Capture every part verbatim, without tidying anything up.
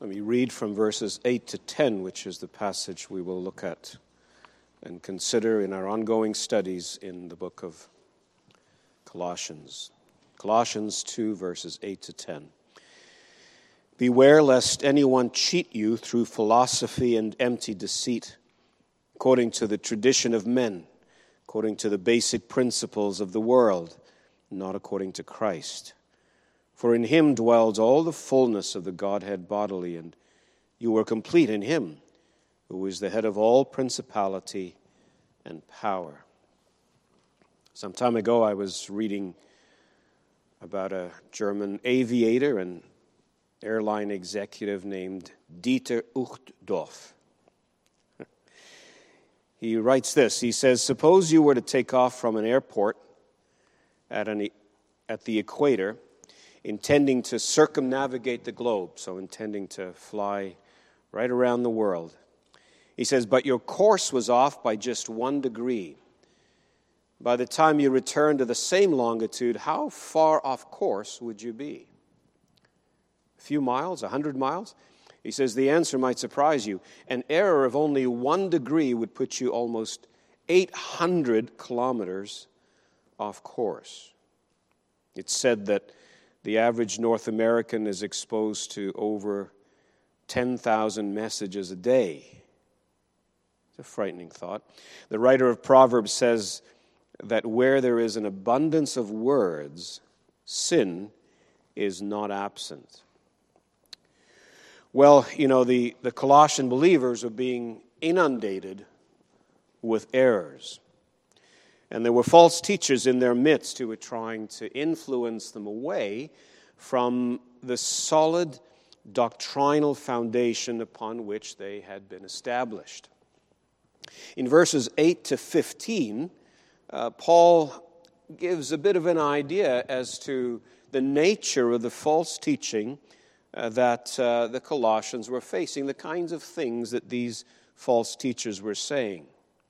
Let me read from verses eight to ten, which is the passage we will look at and consider in our ongoing studies in the book of Colossians. Colossians two, verses eight to ten. Beware lest anyone cheat you through philosophy and empty deceit, according to the tradition of men, according to the basic principles of the world, not according to Christ. For in him dwells all the fullness of the Godhead bodily, and you were complete in him, who is the head of all principality and power. Some time ago I was reading about a German aviator and airline executive named Dieter Uchtdorf. He writes this, he says, suppose you were to take off from an airport at, an, at the equator, intending to circumnavigate the globe, so intending to fly right around the world. He says, but your course was off by just one degree. By the time you return to the same longitude, how far off course would you be? A few miles, a hundred miles? He says the answer might surprise you. An error of only one degree would put you almost eight hundred kilometers off course. It's said that the average North American is exposed to over ten thousand messages a day. It's a frightening thought. The writer of Proverbs says that where there is an abundance of words, sin is not absent. Well, you know, the, the Colossian believers are being inundated with errors. And there were false teachers in their midst who were trying to influence them away from the solid doctrinal foundation upon which they had been established. In verses eight to fifteen, uh, Paul gives a bit of an idea as to the nature of the false teaching uh, that uh, the Colossians were facing, the kinds of things that these false teachers were saying.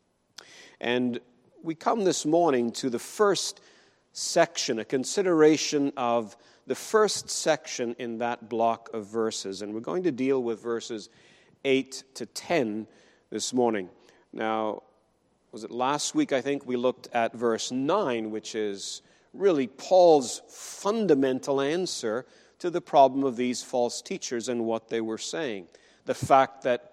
And we come this morning to the first section, a consideration of the first section in that block of verses. And we're going to deal with verses eight to ten this morning. Now, was it last week, I think, we looked at verse nine, which is really Paul's fundamental answer to the problem of these false teachers and what they were saying. The fact that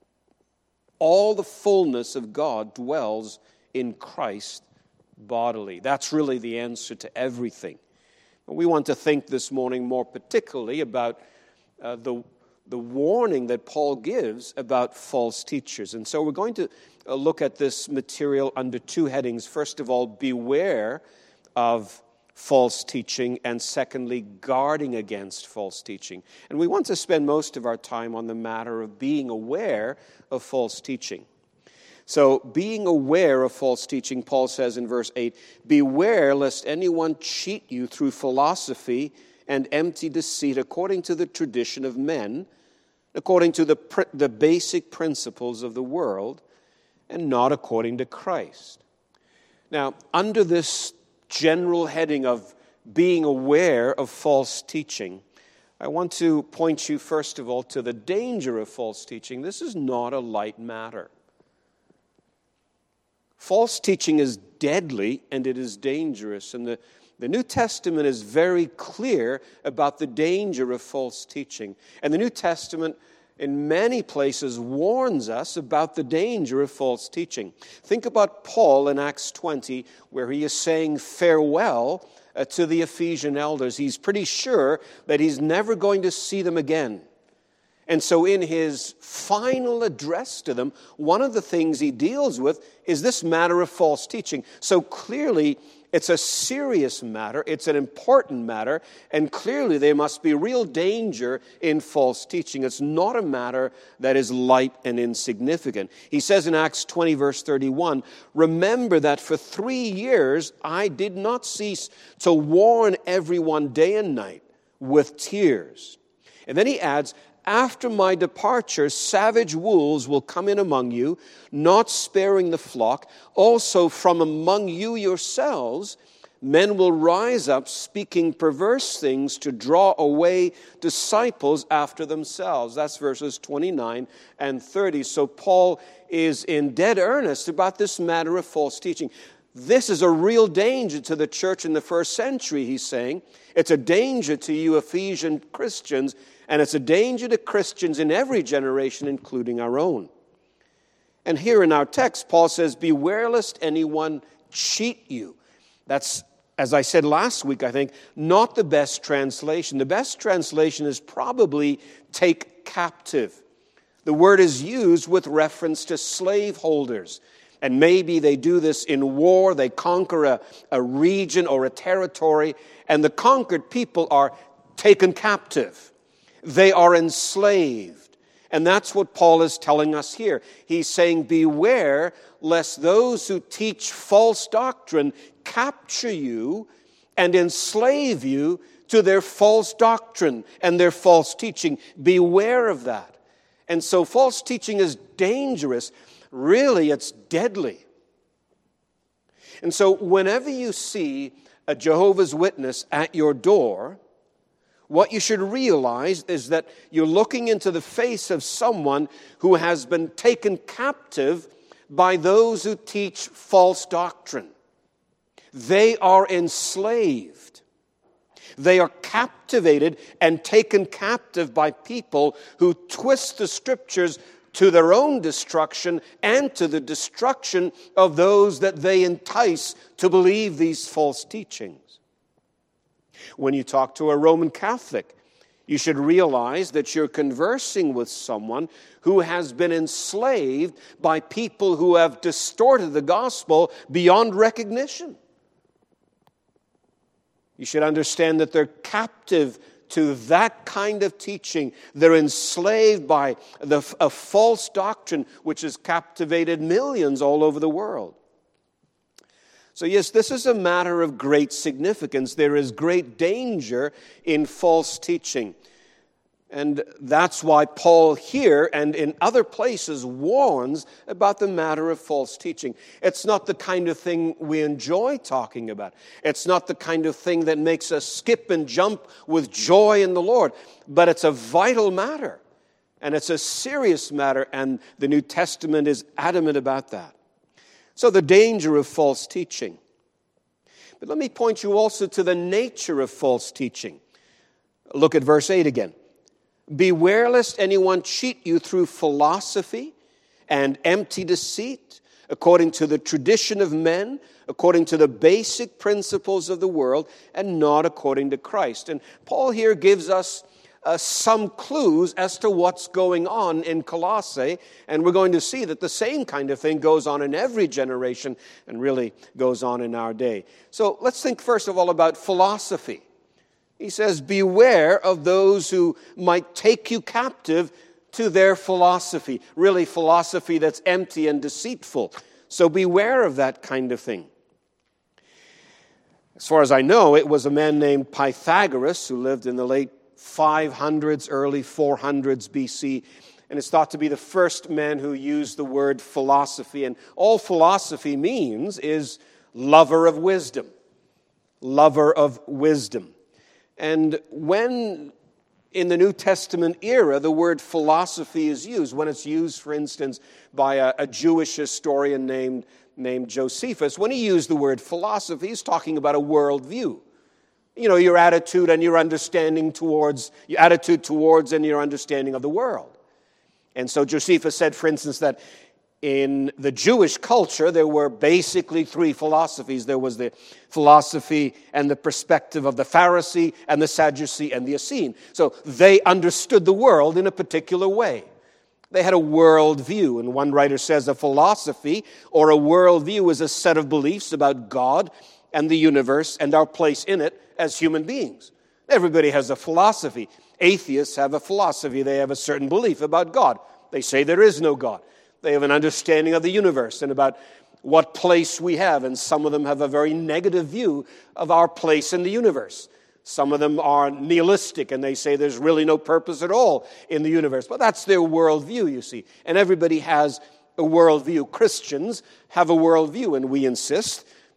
all the fullness of God dwells in Christ bodily. That's really the answer to everything. We want to think this morning more particularly about uh, the, the warning that Paul gives about false teachers. And so we're going to uh, look at this material under two headings. First of all, beware of false teaching, and secondly, guarding against false teaching. And we want to spend most of our time on the matter of being aware of false teaching. So, being aware of false teaching, Paul says in verse eight, beware lest anyone cheat you through philosophy and empty deceit according to the tradition of men, according to the, pr- the basic principles of the world, and not according to Christ. Now, under this general heading of being aware of false teaching, I want to point you first of all to the danger of false teaching. This is not a light matter. False teaching is deadly and it is dangerous. And the, the New Testament is very clear about the danger of false teaching. And the New Testament, in many places, warns us about the danger of false teaching. Think about Paul in Acts twenty, where he is saying farewell uh, to the Ephesian elders. He's pretty sure that he's never going to see them again. And so in his final address to them, one of the things he deals with is this matter of false teaching. So clearly, it's a serious matter, it's an important matter, and clearly there must be real danger in false teaching. It's not a matter that is light and insignificant. He says in Acts twenty, verse thirty-one, remember that for three years I did not cease to warn everyone day and night with tears. And then he adds, after my departure, savage wolves will come in among you, not sparing the flock. Also from among you yourselves, men will rise up speaking perverse things to draw away disciples after themselves. That's verses twenty-nine and thirty. So Paul is in dead earnest about this matter of false teaching. This is a real danger to the church in the first century, he's saying. It's a danger to you Ephesian Christians, and it's a danger to Christians in every generation, including our own. And here in our text, Paul says, beware lest anyone cheat you. That's, as I said last week, I think, not the best translation. The best translation is probably take captive. The word is used with reference to slaveholders. And maybe they do this in war. They conquer a, a region or a territory, and the conquered people are taken captive. They are enslaved. And that's what Paul is telling us here. He's saying, beware lest those who teach false doctrine capture you and enslave you to their false doctrine and their false teaching. Beware of that. And so false teaching is dangerous. Really, it's deadly. And so whenever you see a Jehovah's Witness at your door, what you should realize is that you're looking into the face of someone who has been taken captive by those who teach false doctrine. They are enslaved. They are captivated and taken captive by people who twist the Scriptures to their own destruction and to the destruction of those that they entice to believe these false teachings. When you talk to a Roman Catholic, you should realize that you're conversing with someone who has been enslaved by people who have distorted the gospel beyond recognition. You should understand that they're captive to that kind of teaching. They're enslaved by the, a false doctrine which has captivated millions all over the world. So yes, this is a matter of great significance. There is great danger in false teaching. And that's why Paul here and in other places warns about the matter of false teaching. It's not the kind of thing we enjoy talking about. It's not the kind of thing that makes us skip and jump with joy in the Lord. But it's a vital matter. And it's a serious matter. And the New Testament is adamant about that. So the danger of false teaching. But let me point you also to the nature of false teaching. Look at verse eight again. Beware lest anyone cheat you through philosophy and empty deceit, according to the tradition of men, according to the basic principles of the world, and not according to Christ. And Paul here gives us Uh, some clues as to what's going on in Colossae, and we're going to see that the same kind of thing goes on in every generation and really goes on in our day. So let's think first of all about philosophy. He says, beware of those who might take you captive to their philosophy, really philosophy that's empty and deceitful. So beware of that kind of thing. As far as I know, it was a man named Pythagoras who lived in the late five hundreds, early four hundreds B C, and it's thought to be the first man who used the word philosophy. And all philosophy means is lover of wisdom, lover of wisdom. And when in the New Testament era the word philosophy is used, when it's used, for instance, by a, a Jewish historian named, named Josephus, when he used the word philosophy, he's talking about a worldview. You know, your attitude and your understanding towards, your attitude towards and your understanding of the world. And so Josephus said, for instance, that in the Jewish culture, there were basically three philosophies. There was the philosophy and the perspective of the Pharisee and the Sadducee and the Essene. So they understood the world in a particular way. They had a world view. And one writer says a philosophy or a world view is a set of beliefs about God and the universe and our place in it as human beings. Everybody has a philosophy. Atheists have a philosophy. They have a certain belief about God. They say there is no God. They have an understanding of the universe and about what place we have. And some of them have a very negative view of our place in the universe. Some of them are nihilistic and they say there's really no purpose at all in the universe. But that's their worldview, you see. And everybody has a worldview. Christians have a worldview, and we insist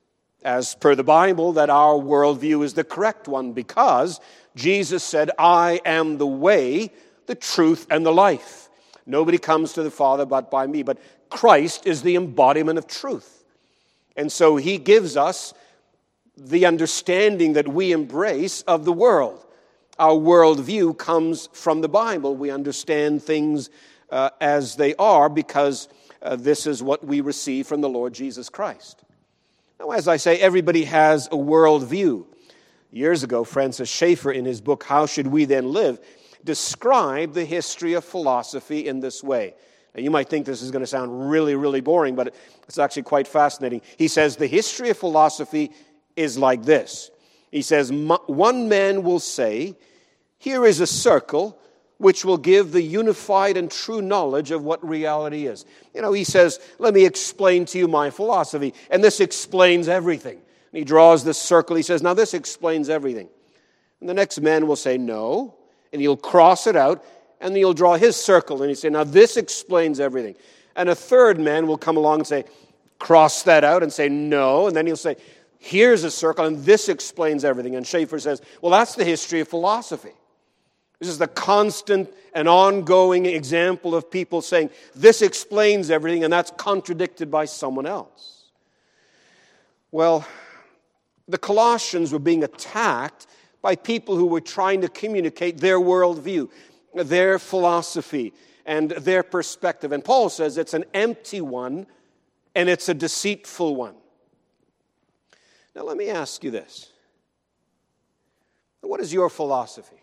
as per the Bible, that our worldview is the correct one because Jesus said, I am the way, the truth, and the life. Nobody comes to the Father but by me. But Christ is the embodiment of truth. And so he gives us the understanding that we embrace of the world. Our worldview comes from the Bible. We understand things uh, as they are because uh, this is what we receive from the Lord Jesus Christ. Now, as I say, everybody has a worldview. Years ago, Francis Schaeffer, in his book, How Should We Then Live?, described the history of philosophy in this way. Now, you might think this is going to sound really, really boring, but it's actually quite fascinating. He says, the history of philosophy is like this. He says, one man will say, here is a circle which will give the unified and true knowledge of what reality is. You know, he says, let me explain to you my philosophy, and this explains everything. And he draws this circle. He says, now this explains everything. And the next man will say, no, and he'll cross it out, and he'll draw his circle, and he'll say, now this explains everything. And a third man will come along and say, cross that out, and say, no, and then he'll say, here's a circle, and this explains everything. And Schaeffer says, well, that's the history of philosophy. This is the constant and ongoing example of people saying, this explains everything, and that's contradicted by someone else. Well, the Colossians were being attacked by people who were trying to communicate their worldview, their philosophy, and their perspective. And Paul says it's an empty one, and it's a deceitful one. Now, let me ask you this. What is your philosophy?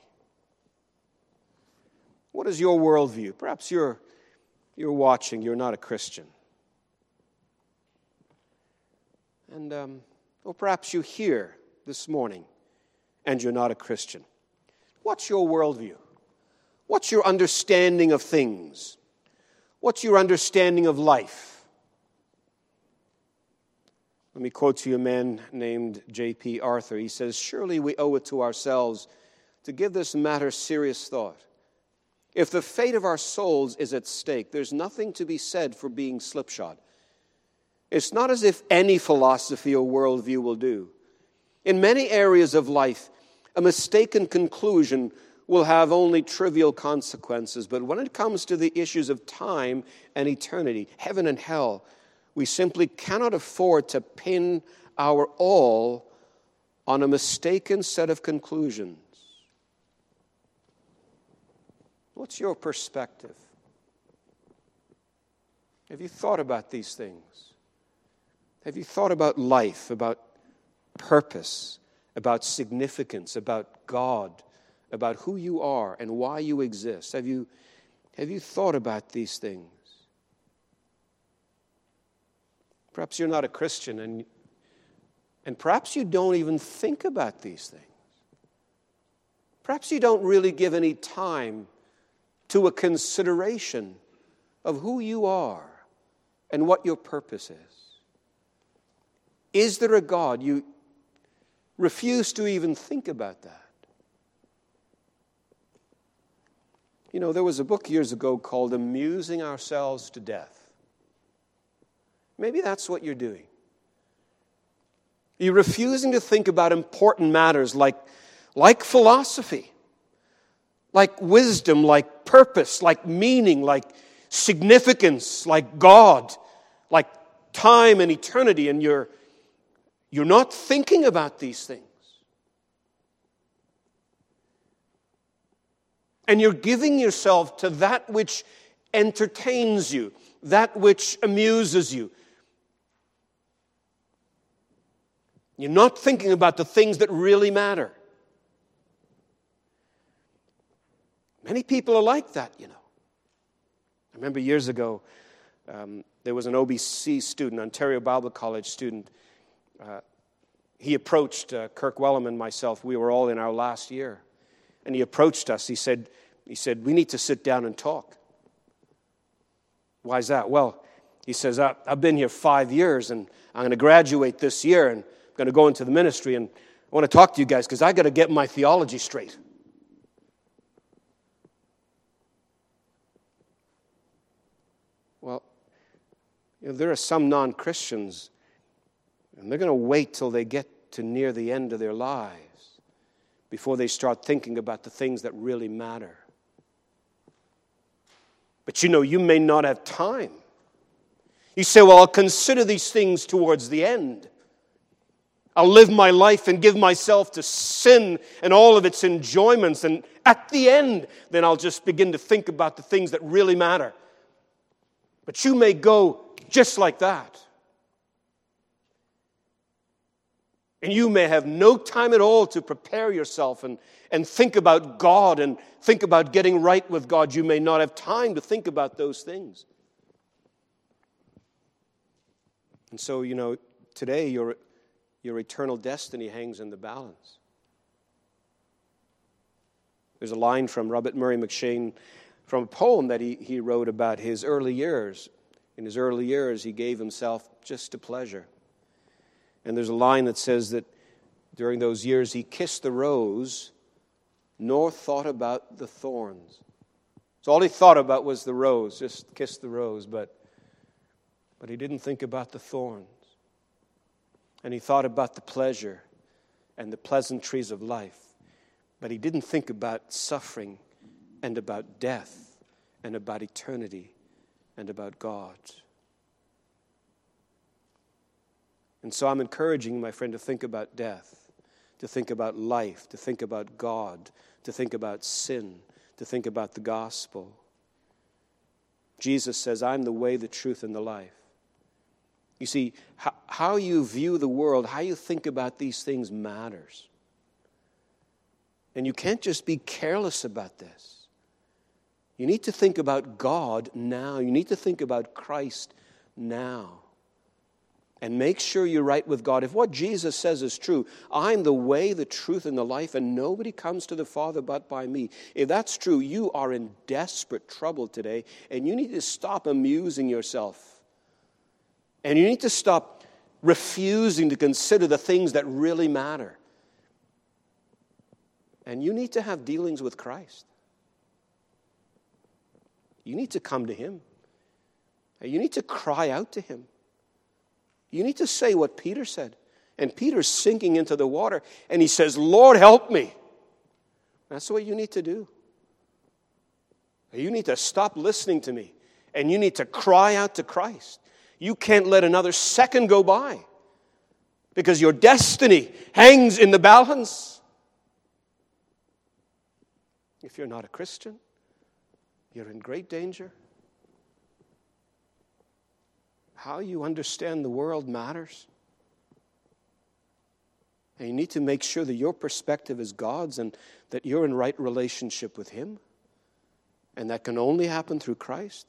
What is your worldview? Perhaps you're, you're watching, you're not a Christian. And, um, or perhaps you're here this morning and you're not a Christian. What's your worldview? What's your understanding of things? What's your understanding of life? Let me quote to you a man named J P Arthur. He says, surely we owe it to ourselves to give this matter serious thought. If the fate of our souls is at stake, there's nothing to be said for being slipshod. It's not as if any philosophy or worldview will do. In many areas of life, a mistaken conclusion will have only trivial consequences. But when it comes to the issues of time and eternity, heaven and hell, we simply cannot afford to pin our all on a mistaken set of conclusions. What's your perspective? Have you thought about these things? Have you thought about life, about purpose, about significance, about God, about who you are and why you exist? Have you, have you thought about these things? Perhaps you're not a Christian, and, and perhaps you don't even think about these things. Perhaps you don't really give any time to a consideration of who you are and what your purpose is. Is there a God? You refuse to even think about that. You know, there was a book years ago called Amusing Ourselves to Death. Maybe that's what you're doing. You're refusing to think about important matters like, like philosophy, like wisdom, like purpose, like meaning, like significance, like God, like time and eternity, and you're, you're not thinking about these things. And you're giving yourself to that which entertains you, that which amuses you. You're not thinking about the things that really matter. Many people are like that, you know. I remember years ago, um, there was an O B C student, Ontario Bible College student. Uh, he approached uh, Kirk Wellham and myself. We were all in our last year. And he approached us. He said, he said, we need to sit down and talk. Why is that? Well, he says, I've been here five years, and I'm going to graduate this year, and I'm going to go into the ministry, and I want to talk to you guys because I got to get my theology straight. Well, you know, there are some non-Christians And they're going to wait till they get to near the end of their lives before they start thinking about the things that really matter. But you know, you may not have time. You say, well, I'll consider these things towards the end. I'll live my life and give myself to sin and all of its enjoyments. And at the end, then I'll just begin to think about the things that really matter. But you may go just like that. And you may have no time at all to prepare yourself and, and think about God and think about getting right with God. You may not have time to think about those things. And so, you know, today your, your eternal destiny hangs in the balance. There's a line from Robert Murray McCheyne from a poem that he, he wrote about his early years. In his early years, he gave himself just to pleasure. And there's a line that says that during those years he kissed the rose, nor thought about the thorns. So all he thought about was the rose, just kissed the rose, but, but he didn't think about the thorns. And he thought about the pleasure and the pleasantries of life, but he didn't think about suffering and about death and about eternity and about God. And so I'm encouraging you, my friend, to think about death, to think about life, to think about God, to think about sin, to think about the gospel. Jesus says, I'm the way, the truth, and the life. You see, how, how you view the world, how you think about these things matters. And you can't just be careless about this. You need to think about God now. You need to think about Christ now. And make sure you're right with God. If what Jesus says is true, I'm the way, the truth, and the life, and nobody comes to the Father but by me. If that's true, you are in desperate trouble today, and you need to stop amusing yourself. And you need to stop refusing to consider the things that really matter. And you need to have dealings with Christ. You need to come to Him. You need to cry out to Him. You need to say what Peter said. And Peter's sinking into the water, and he says, Lord, help me. That's what you need to do. You need to stop listening to me, and you need to cry out to Christ. You can't let another second go by, because your destiny hangs in the balance. If you're not a Christian, you're in great danger. How you understand the world matters. And you need to make sure that your perspective is God's and that you're in right relationship with Him. And that can only happen through Christ.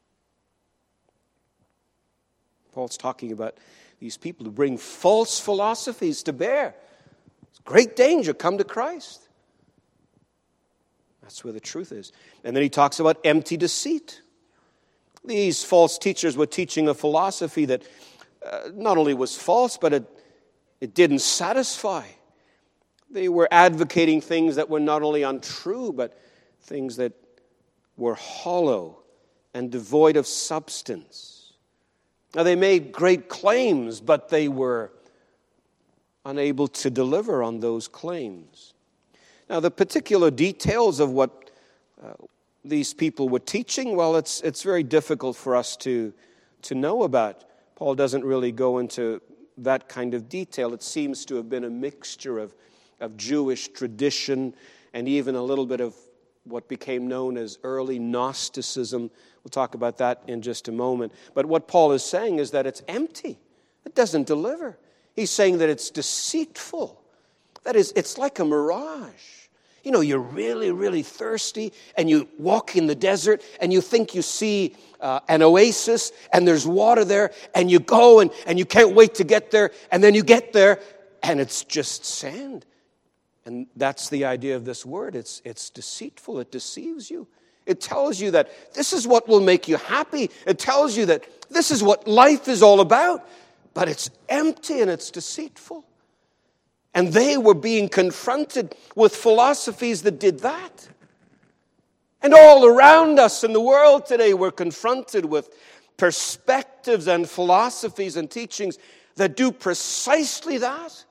Paul's talking about these people who bring false philosophies to bear. It's great danger. Come to Christ. That's where the truth is. And then he talks about empty deceit. These false teachers were teaching a philosophy that uh, not only was false, but it, it didn't satisfy. They were advocating things that were not only untrue, but things that were hollow and devoid of substance. Now, they made great claims, but they were unable to deliver on those claims. Now, the particular details of what uh, these people were teaching, well, it's it's very difficult for us to, to know about. Paul doesn't really go into that kind of detail. It seems to have been a mixture of, of Jewish tradition and even a little bit of what became known as early Gnosticism. We'll talk about that in just a moment. But what Paul is saying is that it's empty. It doesn't deliver. He's saying that it's deceitful. That is, it's like a mirage. You know, you're really, really thirsty, and you walk in the desert, and you think you see uh, an oasis, and there's water there, and you go, and, and you can't wait to get there, and then you get there, and it's just sand. And that's the idea of this word. It's, it's deceitful. It deceives you. It tells you that this is what will make you happy. It tells you that this is what life is all about, but it's empty and it's deceitful. And they were being confronted with philosophies that did that. And all around us in the world today, we're confronted with perspectives and philosophies and teachings that do precisely that,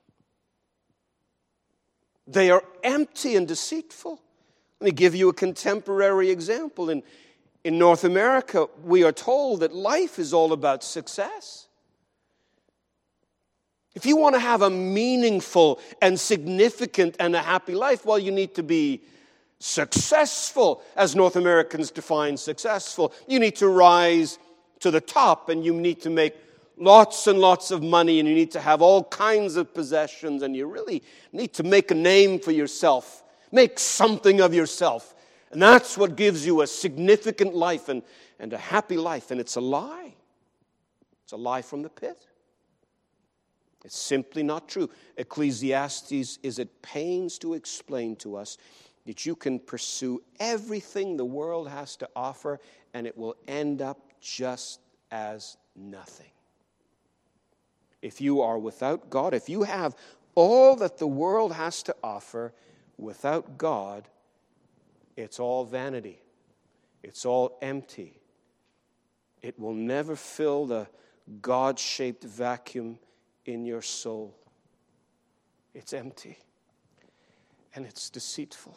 they are empty and deceitful. Let me give you a contemporary example. In, in North America, we are told that life is all about success. If you want to have a meaningful and significant and a happy life, well, you need to be successful, as North Americans define successful. You need to rise to the top, and you need to make lots and lots of money, and you need to have all kinds of possessions, and you really need to make a name for yourself. Make something of yourself. And that's what gives you a significant life and, and a happy life. And it's a lie. It's a lie from the pit. It's simply not true. Ecclesiastes is at pains to explain to us that you can pursue everything the world has to offer, and it will end up just as nothing. If you are without God, if you have all that the world has to offer without God, it's all vanity. It's all empty. It will never fill the God-shaped vacuum in your soul. It's empty. And it's deceitful.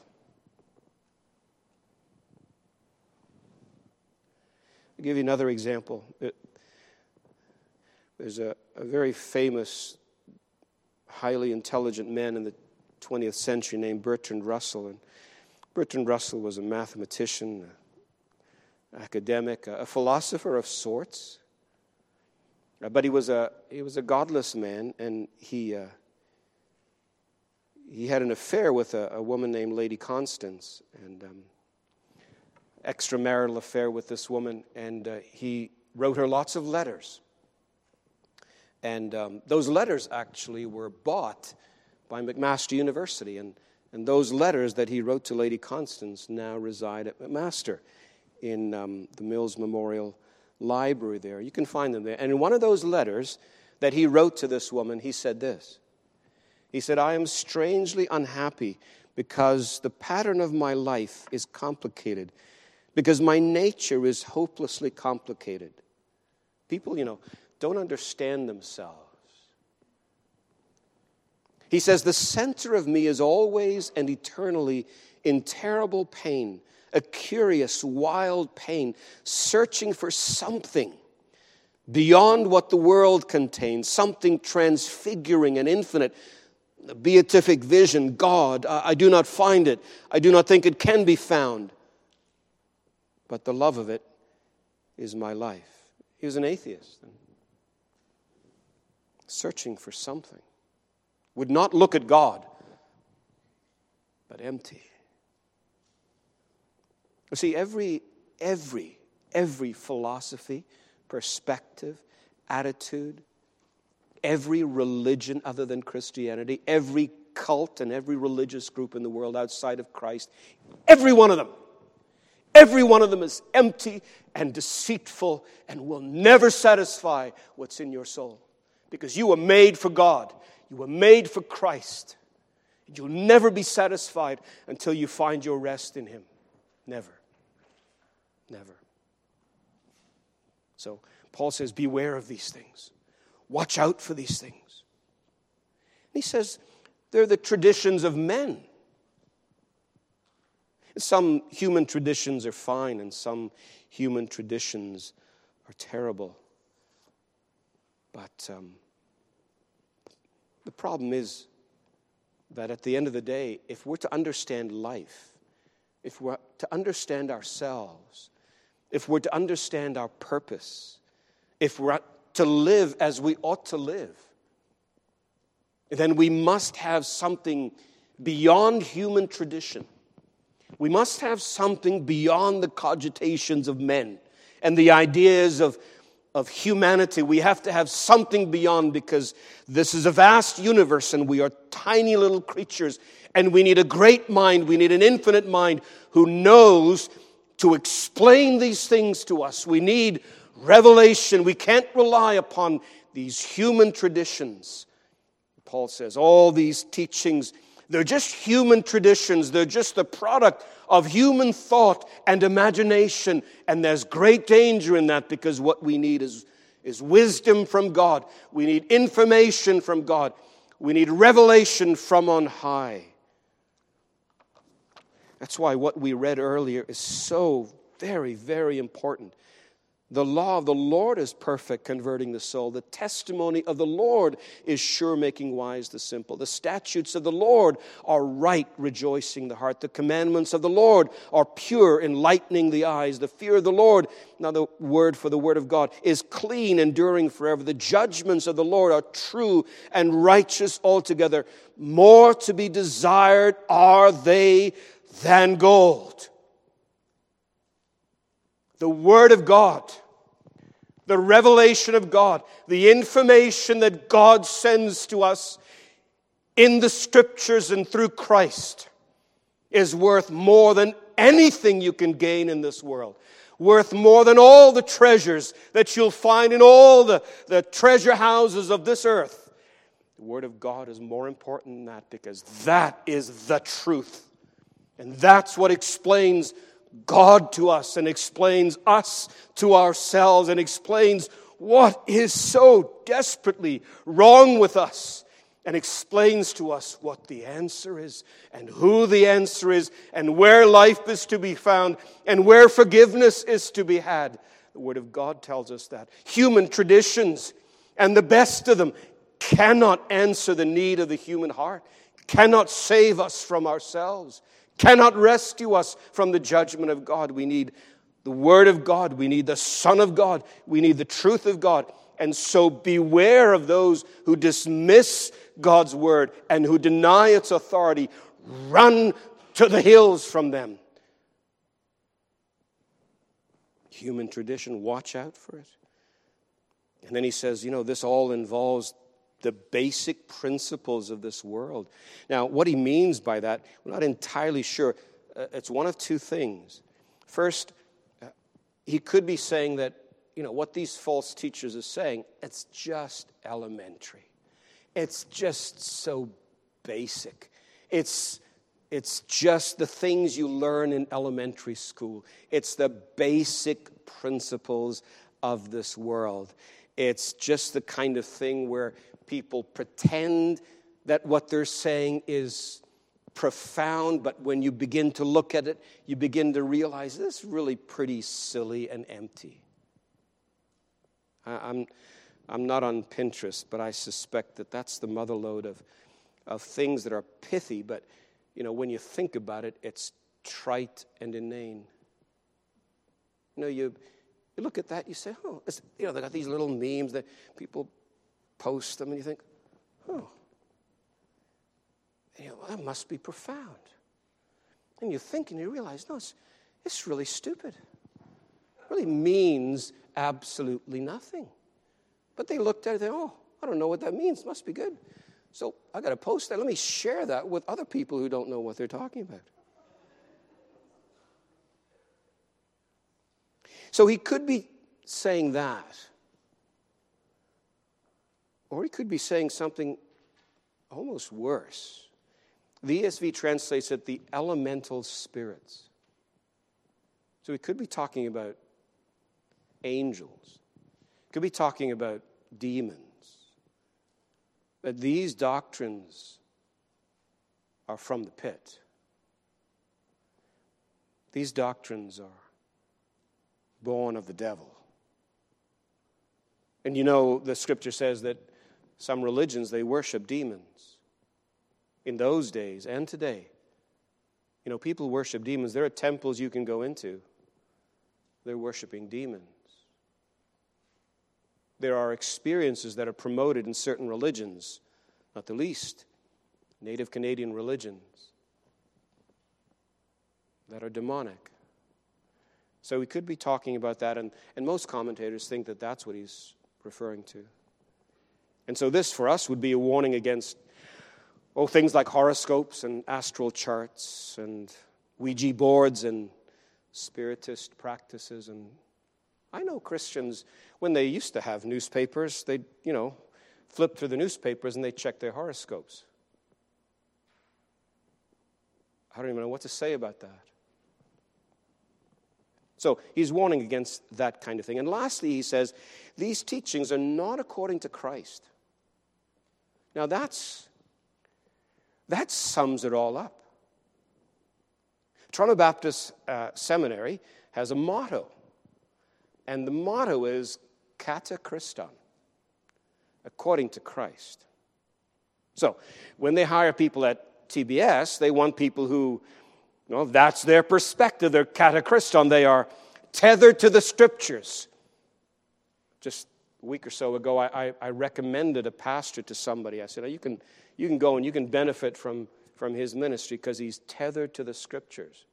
I'll give you another example. There's a, a very famous, highly intelligent man in the twentieth century named Bertrand Russell. And Bertrand Russell was a mathematician, an academic, a philosopher of sorts. But he was a he was a godless man, and he uh, he had an affair with a, a woman named Lady Constance, and um, extramarital affair with this woman, and uh, he wrote her lots of letters. And um, those letters actually were bought by McMaster University, and, and those letters that he wrote to Lady Constance now reside at McMaster in um, the Mills Memorial Library there. You can find them there. And in one of those letters that he wrote to this woman, he said this. He said, "I am strangely unhappy because the pattern of my life is complicated, because my nature is hopelessly complicated." People, you know, don't understand themselves. He says, "The center of me is always and eternally in terrible pain, a curious, wild pain, searching for something beyond what the world contains, something transfiguring and infinite, a beatific vision, God. I, I do not find it. I do not think it can be found. But the love of it is my life." He was an atheist, searching for something. Would not look at God, but empty. You see, every, every, every philosophy, perspective, attitude, every religion other than Christianity, every cult and every religious group in the world outside of Christ, every one of them, every one of them is empty and deceitful and will never satisfy what's in your soul. Because you were made for God. You were made for Christ. You'll never be satisfied until you find your rest in Him. Never. Never. So Paul says, beware of these things. Watch out for these things. He says, they're the traditions of men. Some human traditions are fine, and some human traditions are terrible. But um, the problem is that at the end of the day, if we're to understand life, if we're to understand ourselves, if we're to understand our purpose, if we're to live as we ought to live, then we must have something beyond human tradition. We must have something beyond the cogitations of men and the ideas of, of humanity. We have to have something beyond, because this is a vast universe and we are tiny little creatures, and we need a great mind, we need an infinite mind who knows to explain these things to us. We need revelation. We can't rely upon these human traditions. Paul says all these teachings They're just human traditions. They're just the product of human thought and imagination. And there's great danger in that, because what we need is, is wisdom from God. We need information from God. We need revelation from on high. That's why what we read earlier is so very, very important. The law of the Lord is perfect, converting the soul. The testimony of the Lord is sure, making wise the simple. The statutes of the Lord are right, rejoicing the heart. The commandments of the Lord are pure, enlightening the eyes. The fear of the Lord, now the word for the word of God, is clean, enduring forever. The judgments of the Lord are true and righteous altogether. More to be desired are they than gold. The Word of God, the revelation of God, the information that God sends to us in the Scriptures and through Christ is worth more than anything you can gain in this world. Worth more than all the treasures that you'll find in all the, the treasure houses of this earth. The Word of God is more important than that, because that is the truth. And that's what explains God to us, and explains us to ourselves, and explains what is so desperately wrong with us, and explains to us what the answer is, and who the answer is, and where life is to be found, and where forgiveness is to be had. The Word of God tells us that. Human traditions, and the best of them, cannot answer the need of the human heart, cannot save us from ourselves, cannot rescue us from the judgment of God. We need the Word of God. We need the Son of God. We need the truth of God. And so beware of those who dismiss God's Word and who deny its authority. Run to the hills from them. Human tradition, watch out for it. And then he says, you know, this all involves the basic principles of this world. Now, what he means by that, we're not entirely sure. Uh, it's one of two things. First, uh, he could be saying that, you know, what these false teachers are saying, it's just elementary. It's just so basic. It's, it's just the things you learn in elementary school. It's the basic principles of this world. It's just the kind of thing where people pretend that what they're saying is profound, but when you begin to look at it, you begin to realize this is really pretty silly and empty. I'm, I'm not on Pinterest, but I suspect that that's the motherlode of, of things that are pithy, but you know, when you think about it, it's trite and inane. You know, you you look at that, you say, oh, it's, you know, they got these little memes that people post them, and you think, oh, you know, that must be profound. And you think and you realize, no, it's, it's really stupid. It really means absolutely nothing. But they looked at it and they, oh, I don't know what that means. It must be good. So I got to post that. Let me share that with other people who don't know what they're talking about. So he could be saying that. Or he could be saying something almost worse. The E S V translates it the elemental spirits. So he could be talking about angels. He could be talking about demons. But these doctrines are from the pit. These doctrines are born of the devil. And you know, the scripture says that some religions, they worship demons. In those days and today, you know, people worship demons. There are temples you can go into. They're worshiping demons. There are experiences that are promoted in certain religions, not the least Native Canadian religions, that are demonic. So we could be talking about that, and, and most commentators think that that's what he's referring to. And so this, for us, would be a warning against, oh, things like horoscopes and astral charts and Ouija boards and spiritist practices. And I know Christians, when they used to have newspapers, they'd, you know, flip through the newspapers and they'd check their horoscopes. I don't even know what to say about that. So he's warning against that kind of thing. And lastly, he says, these teachings are not according to Christ. Now that's, that sums it all up. Toronto Baptist uh, Seminary has a motto. And the motto is Kata Christon, according to Christ. So when they hire people at T B S, they want people who, you know, that's their perspective. They're Kata Christon. They are tethered to the Scriptures. Just a week or so ago, I, I, I recommended a pastor to somebody. I said, oh, you can you can go and you can benefit from, from his ministry because he's tethered to the Scriptures.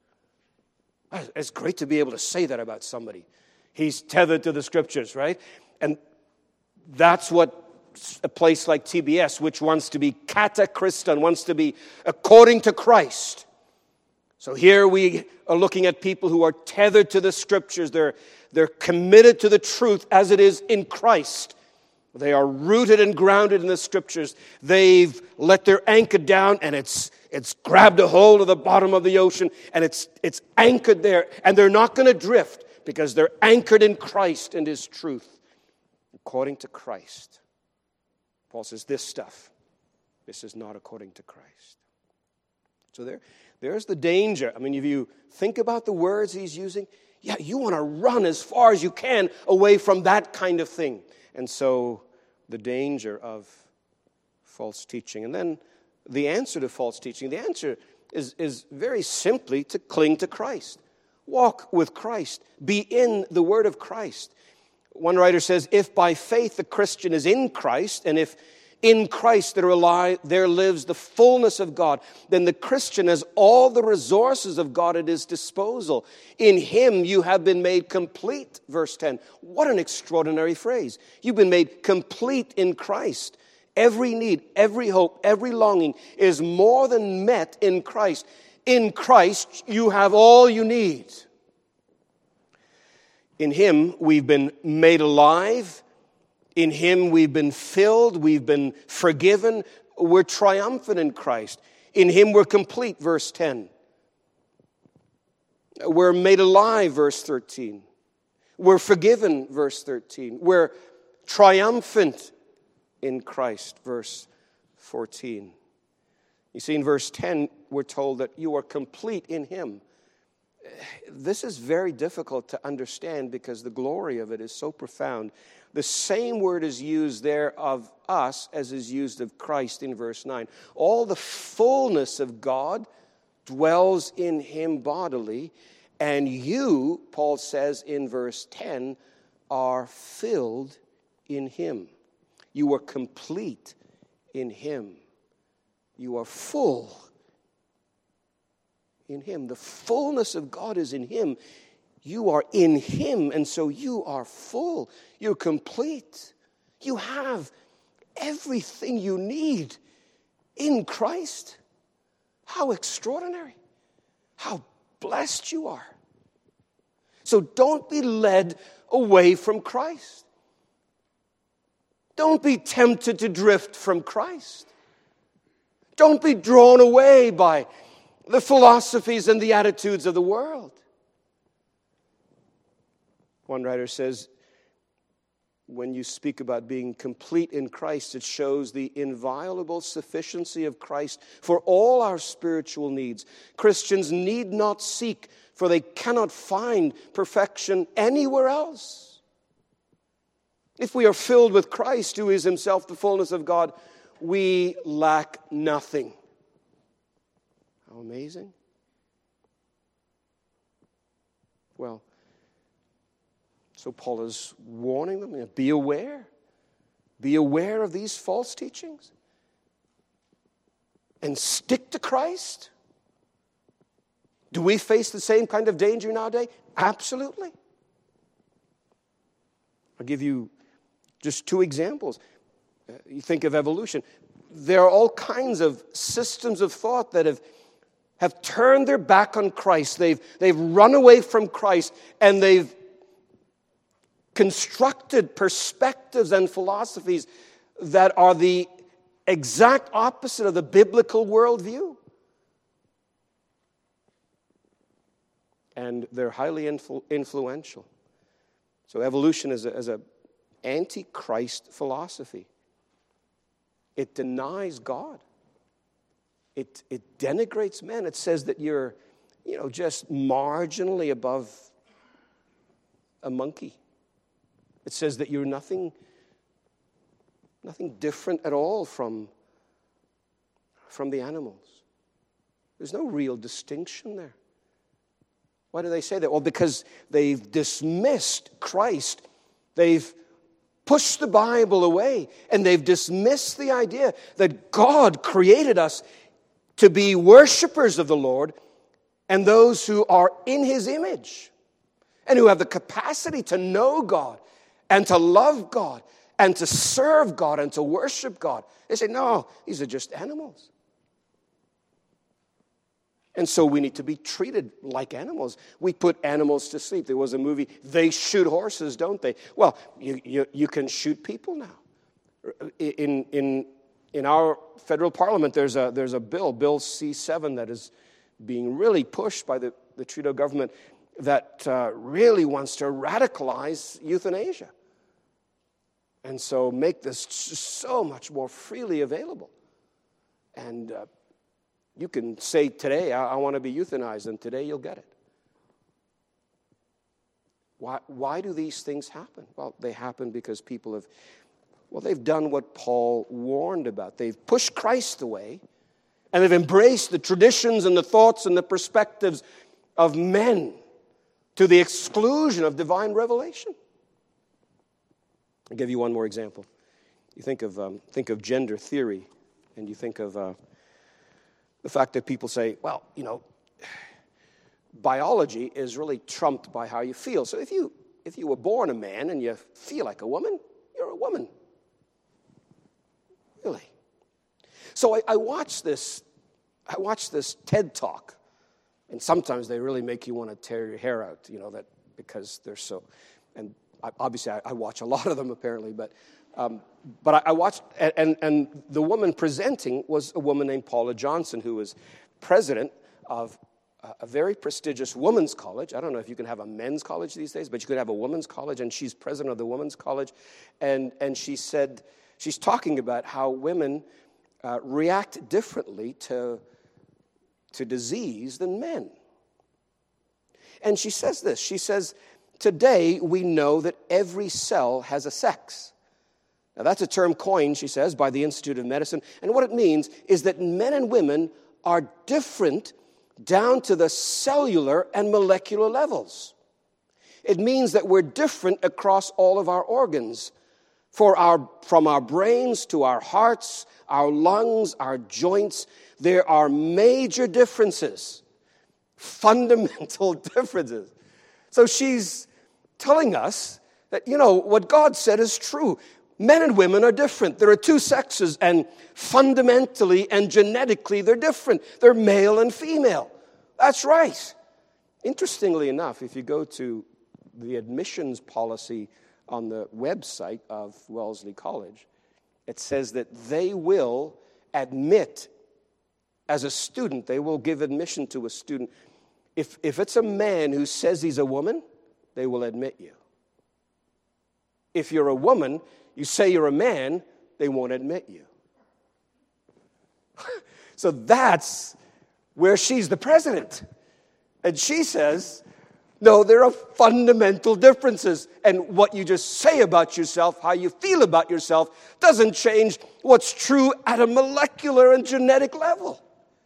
It's great to be able to say that about somebody. He's tethered to the Scriptures, right? And that's what a place like T B S, which wants to be Kata Christon, wants to be according to Christ. So here we are looking at people who are tethered to the Scriptures. They're, they're committed to the truth as it is in Christ. They are rooted and grounded in the Scriptures. They've let their anchor down, and it's it's grabbed a hold of the bottom of the ocean, and it's it's anchored there. And they're not going to drift because they're anchored in Christ and His truth, according to Christ. Paul says, this stuff, this is not according to Christ. So there, there's the danger. I mean, if you think about the words he's using, yeah, you want to run as far as you can away from that kind of thing. And so the danger of false teaching. And then the answer to false teaching, the answer is, is very simply to cling to Christ. Walk with Christ. Be in the Word of Christ. One writer says, if by faith the Christian is in Christ, and if in Christ there, lie, there lives the fullness of God, then the Christian has all the resources of God at his disposal. In Him you have been made complete, verse ten. What an extraordinary phrase. You've been made complete in Christ. Every need, every hope, every longing is more than met in Christ. In Christ you have all you need. In Him, we've been made alive. In Him, we've been filled. We've been forgiven. We're triumphant in Christ. In Him, we're complete, verse ten. We're made alive, verse thirteen. We're forgiven, verse thirteen. We're triumphant in Christ, verse fourteen. You see, in verse ten, we're told that you are complete in Him. This is very difficult to understand because the glory of it is so profound. The same word is used there of us as is used of Christ in verse nine. All the fullness of God dwells in Him bodily, and you, Paul says in verse ten, are filled in Him. You are complete in Him. You are full in Him. The fullness of God is in Him. You are in Him, and so you are full. You're complete. You have everything you need in Christ. How extraordinary. How blessed you are. So don't be led away from Christ. Don't be tempted to drift from Christ. Don't be drawn away by the philosophies and the attitudes of the world. One writer says, when you speak about being complete in Christ, it shows the inviolable sufficiency of Christ for all our spiritual needs. Christians need not seek, for they cannot find perfection anywhere else. If we are filled with Christ, who is Himself the fullness of God, we lack nothing. How amazing. Well, so Paul is warning them, be aware. Be aware of these false teachings. And stick to Christ. Do we face the same kind of danger nowadays? Absolutely. I'll give you just two examples. You think of evolution. There are all kinds of systems of thought that have have turned their back on Christ. They've, they've run away from Christ, and they've constructed perspectives and philosophies that are the exact opposite of the biblical worldview. and they're highly influ- influential. So evolution is a, is a anti-Christ philosophy. It denies God. It, it denigrates men. It says that you're, you know, just marginally above a monkey. It says that you're nothing, nothing different at all from, from the animals. There's no real distinction there. Why do they say that? Well, because they've dismissed Christ. They've pushed the Bible away, and they've dismissed the idea that God created us to be worshipers of the Lord and those who are in His image and who have the capacity to know God and to love God and to serve God and to worship God. They say, no, these are just animals. And so we need to be treated like animals. We put animals to sleep. There was a movie, They Shoot Horses, Don't They? Well, you, you, you can shoot people now. In, in, in our federal parliament, there's a, there's a bill, Bill C seven, that is being really pushed by the, the Trudeau government that uh, really wants to radicalize euthanasia. And so make this so much more freely available. And uh, you can say today, I, I want to be euthanized, and today you'll get it. Why, why do these things happen? Well, they happen because people have, well, they've done what Paul warned about. They've pushed Christ away, and they've embraced the traditions and the thoughts and the perspectives of men to the exclusion of divine revelation. I'll give you one more example. You think of um, think of gender theory, and you think of uh, the fact that people say, well, you know, biology is really trumped by how you feel. So if you if you were born a man and you feel like a woman, you're a woman. Really? So I, I watch this, I watch this TED Talk, and sometimes they really make you want to tear your hair out, you know, that because they're so, and I, obviously I, I watch a lot of them apparently, but um, but I, I watched, and and the woman presenting was a woman named Paula Johnson, who was president of a very prestigious women's college. I don't know if you can have a men's college these days, but you could have a women's college, and she's president of the women's college, and and she said, she's talking about how women uh, react differently to, to disease than men. And she says this, she says, today we know that every cell has a sex. Now that's a term coined, she says, by the Institute of Medicine, and what it means is that men and women are different down to the cellular and molecular levels. It means that we're different across all of our organs, for our, from our brains to our hearts, our lungs, our joints. There are major differences, fundamental differences. So she's telling us that, you know, what God said is true. Men and women are different. There are two sexes, and fundamentally and genetically they're different. They're male and female. That's right. Interestingly enough, if you go to the admissions policy on the website of Wellesley College, it says that they will admit, as a student, they will give admission to a student. If, if it's a man who says he's a woman, they will admit you. If you're a woman, you say you're a man, they won't admit you. So that's where she's the president. And she says, no, there are fundamental differences. And what you just say about yourself, how you feel about yourself, doesn't change what's true at a molecular and genetic level.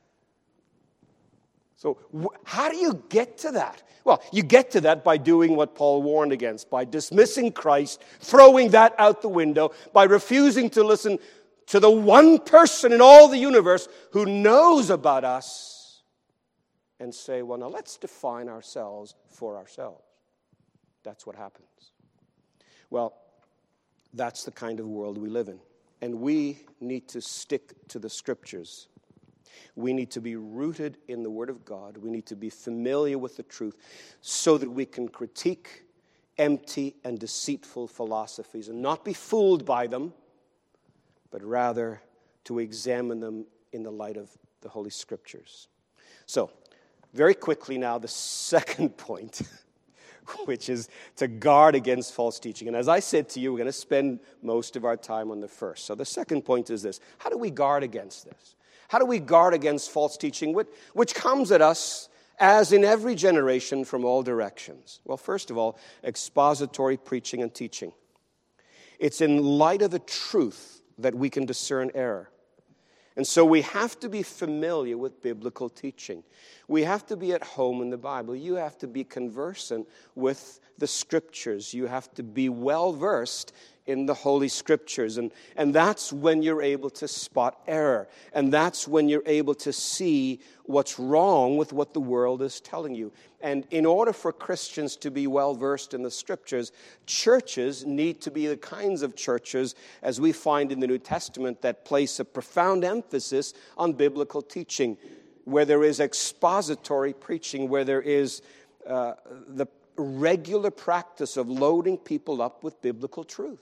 So how do you get to that? Well, you get to that by doing what Paul warned against, by dismissing Christ, throwing that out the window, by refusing to listen to the one person in all the universe who knows about us, and say, well, now let's define ourselves for ourselves. That's what happens. Well, that's the kind of world we live in. And we need to stick to the Scriptures. We need to be rooted in the Word of God. We need to be familiar with the truth so that we can critique empty and deceitful philosophies and not be fooled by them, but rather to examine them in the light of the Holy Scriptures. So, Very quickly now, the second point, which is to guard against false teaching. And as I said to you, we're going to spend most of our time on the first. So the second point is this. How do we guard against this? How do we guard against false teaching, which, which comes at us, as in every generation, from all directions? Well, first of all, expository preaching and teaching. It's in light of the truth that we can discern error. And so we have to be familiar with biblical teaching. We have to be at home in the Bible. You have to be conversant with the Scriptures. You have to be well-versed in the Holy Scriptures. And, and that's when you're able to spot error. And that's when you're able to see what's wrong with what the world is telling you. And in order for Christians to be well-versed in the Scriptures, churches need to be the kinds of churches, as we find in the New Testament, that place a profound emphasis on biblical teaching, where there is expository preaching, where there is uh, the regular practice of loading people up with biblical truth.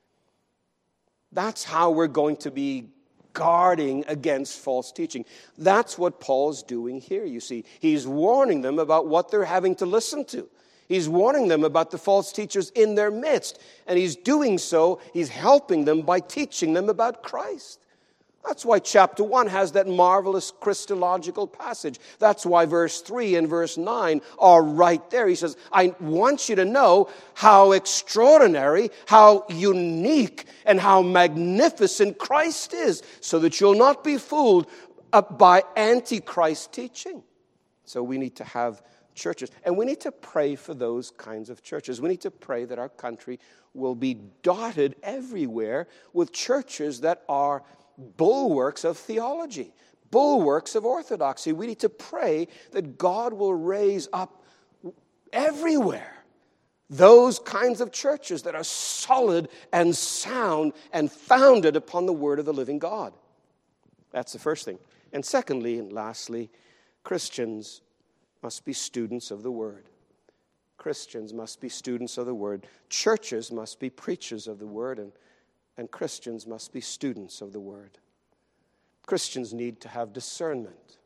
That's how we're going to be guarding against false teaching. That's what Paul's doing here, you see. He's warning them about what they're having to listen to. He's warning them about the false teachers in their midst. And he's doing so, he's helping them by teaching them about Christ. That's why chapter one has that marvelous Christological passage. That's why verse three and verse nine are right there. He says, I want you to know how extraordinary, how unique, and how magnificent Christ is, so that you'll not be fooled by antichrist teaching. So we need to have churches, and we need to pray for those kinds of churches. We need to pray that our country will be dotted everywhere with churches that are bulwarks of theology, bulwarks of orthodoxy. We need to pray that God will raise up everywhere those kinds of churches that are solid and sound and founded upon the word of the living God. That's the first thing. And secondly, and lastly, Christians must be students of the word. Christians must be students of the word. Churches must be preachers of the word, and And Christians must be students of the word. Christians need to have discernment.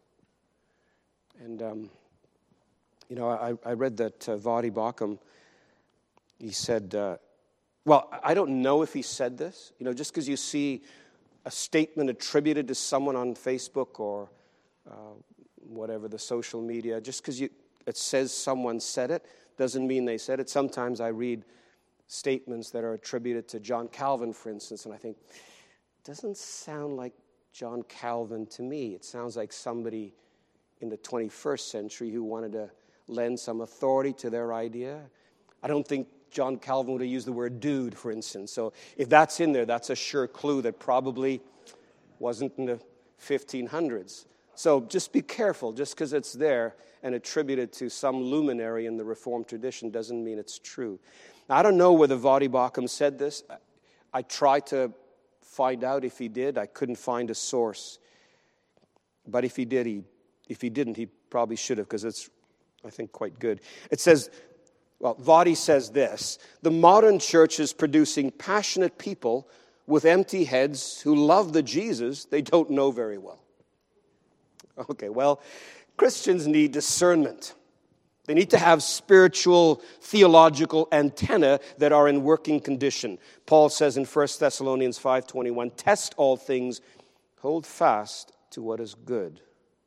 And, um, you know, I, I read that uh, Voddie Baucham, he said, uh, well, I don't know if he said this. You know, just because you see a statement attributed to someone on Facebook or uh, whatever, the social media, just because it says someone said it, doesn't mean they said it. Sometimes I read statements that are attributed to John Calvin, for instance, and I think, doesn't sound like John Calvin to me. It sounds like somebody in the twenty-first century who wanted to lend some authority to their idea. I don't think John Calvin would have used the word dude, for instance. So if that's in there, that's a sure clue that probably wasn't in the fifteen hundreds. So just be careful. Just because it's there and attributed to some luminary in the Reformed tradition doesn't mean it's true. I don't know whether Voddie Baucham said this. I tried to find out if he did. I couldn't find a source. But if he did, he if he didn't, he probably should have, because it's, I think, quite good. It says, well, Voddie says this: the modern church is producing passionate people with empty heads who love the Jesus they don't know very well. Okay, well, Christians need discernment. They need to have spiritual, theological antennae that are in working condition. Paul says in First Thessalonians five twenty-one, test all things, hold fast to what is good.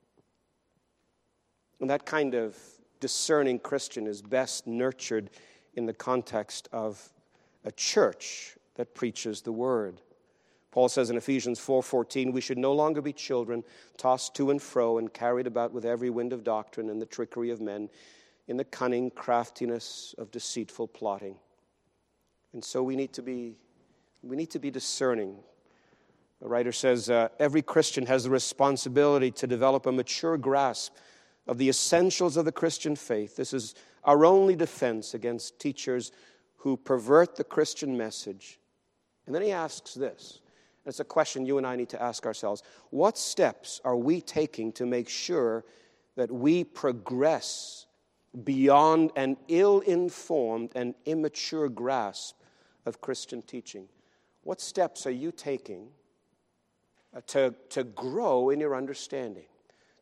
And that kind of discerning Christian is best nurtured in the context of a church that preaches the word. Paul says in Ephesians four fourteen, we should no longer be children, tossed to and fro and carried about with every wind of doctrine and the trickery of men, in the cunning craftiness of deceitful plotting. And so we need to be, we need to be discerning. The writer says, uh, every Christian has the responsibility to develop a mature grasp of the essentials of the Christian faith. This is our only defense against teachers who pervert the Christian message. And then he asks this. It's a question you and I need to ask ourselves. What steps are we taking to make sure that we progress beyond an ill-informed and immature grasp of Christian teaching? What steps are you taking to, to grow in your understanding,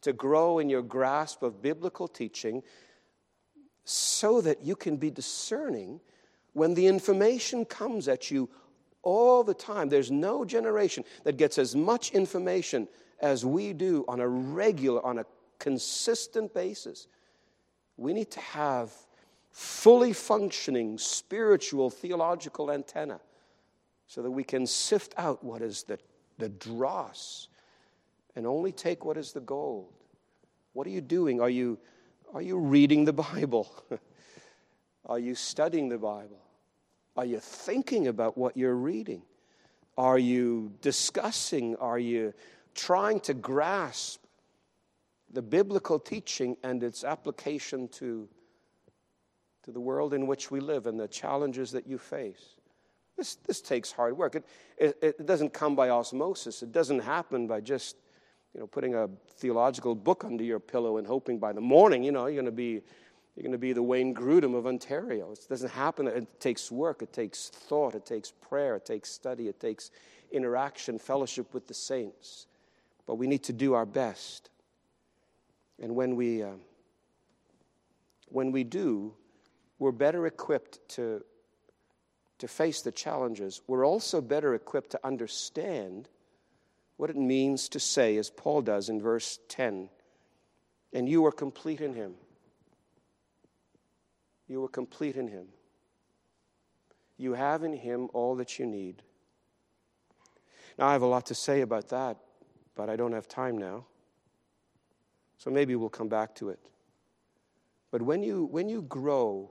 to grow in your grasp of biblical teaching so that you can be discerning when the information comes at you all the time. There's no generation that gets as much information as we do on a regular, on a consistent basis. We need to have fully functioning spiritual, theological antenna so that we can sift out what is the, the dross and only take what is the gold. What are you doing? Are you, are you reading the Bible? Are you studying the Bible? Are you thinking about what you're reading? Are you discussing? Are you trying to grasp the biblical teaching and its application to, to the world in which we live and the challenges that you face? This, this takes hard work. It, it, it doesn't come by osmosis. It doesn't happen by just, you know, putting a theological book under your pillow and hoping by the morning, you know, you're going to be You're going to be the Wayne Grudem of Ontario. It doesn't happen. It takes work. It takes thought. It takes prayer. It takes study. It takes interaction, fellowship with the saints. But we need to do our best. And when we, uh, when we do, we're better equipped to, to face the challenges. We're also better equipped to understand what it means to say, as Paul does in verse ten, and you are complete in him. You are complete in him. You have in him all that you need. Now, I have a lot to say about that, but I don't have time now. So maybe we'll come back to it. But when you, when you grow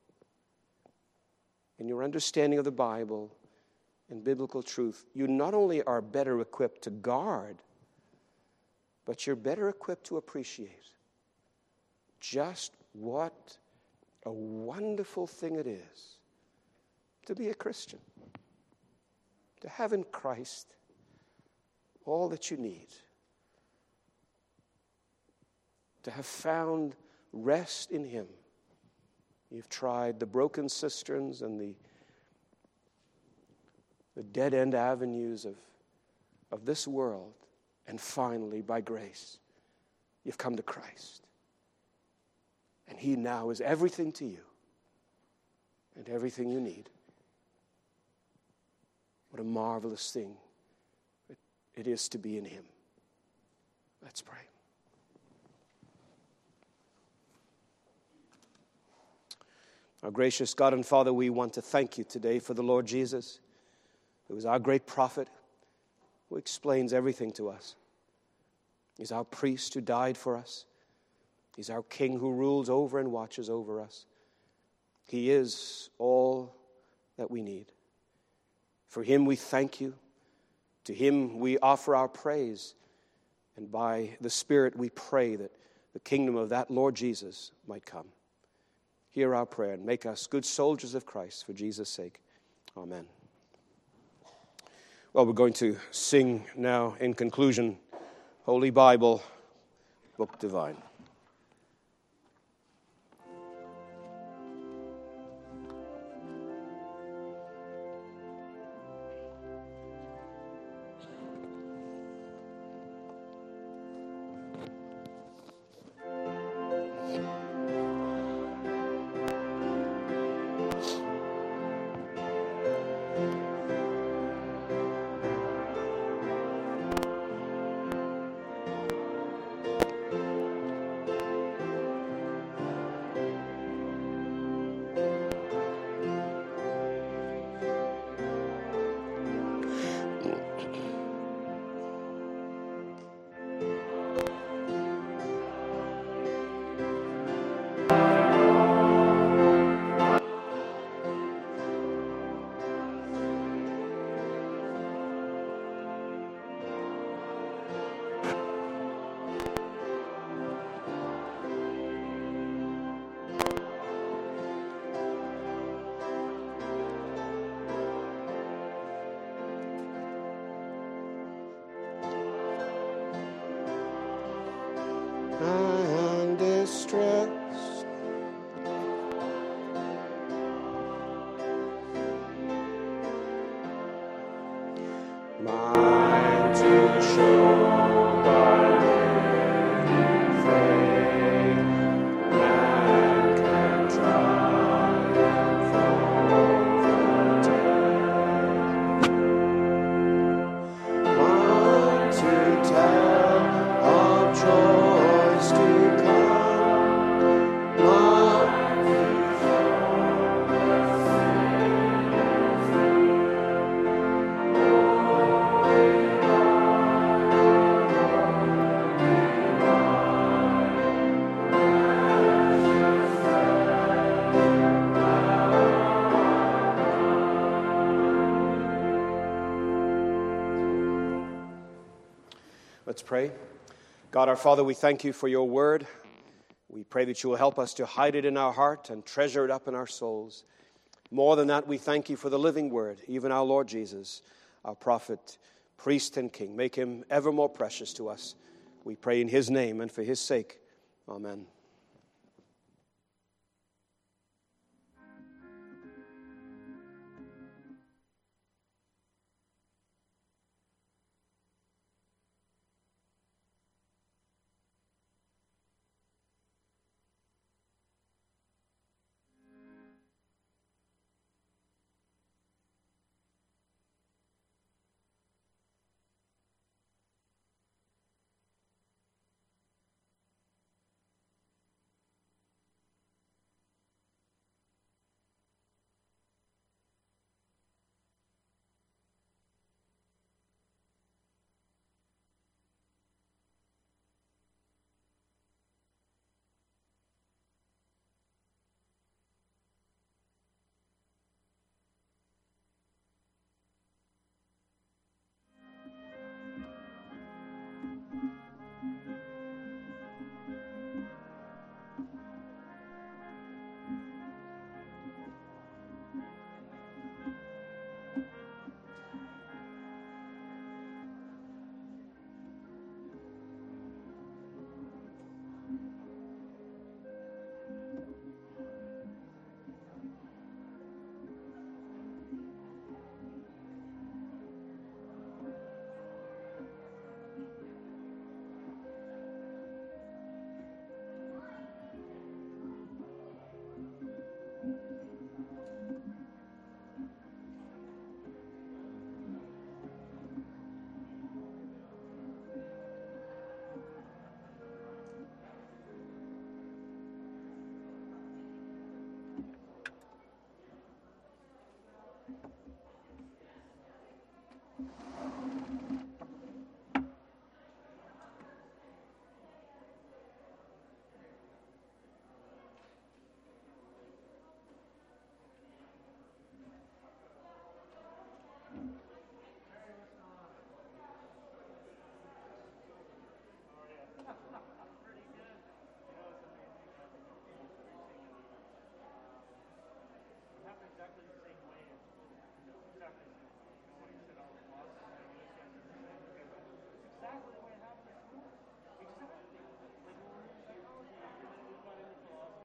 in your understanding of the Bible and biblical truth, you not only are better equipped to guard, but you're better equipped to appreciate just what a wonderful thing it is to be a Christian, to have in Christ all that you need, to have found rest in him. You've tried the broken cisterns and the, the dead-end avenues of, of this world, and finally, by grace, you've come to Christ. And he now is everything to you and everything you need. What a marvelous thing it is to be in him. Let's pray. Our gracious God and Father, we want to thank you today for the Lord Jesus, who is our great prophet, who explains everything to us. He's our priest who died for us. He's our king who rules over and watches over us. He is all that we need. For him we thank you. To him we offer our praise. And by the Spirit we pray that the kingdom of that Lord Jesus might come. Hear our prayer and make us good soldiers of Christ for Jesus' sake. Amen. Well, we're going to sing now in conclusion, Holy Bible, Book Divine. And distress, mine to show by Let's pray. God our Father, we thank you for your word. We pray that you will help us to hide it in our heart and treasure it up in our souls. More than that, we thank you for the living word, even our Lord Jesus, our prophet, priest, and king. Make him ever more precious to us. We pray in his name and for his sake. Amen.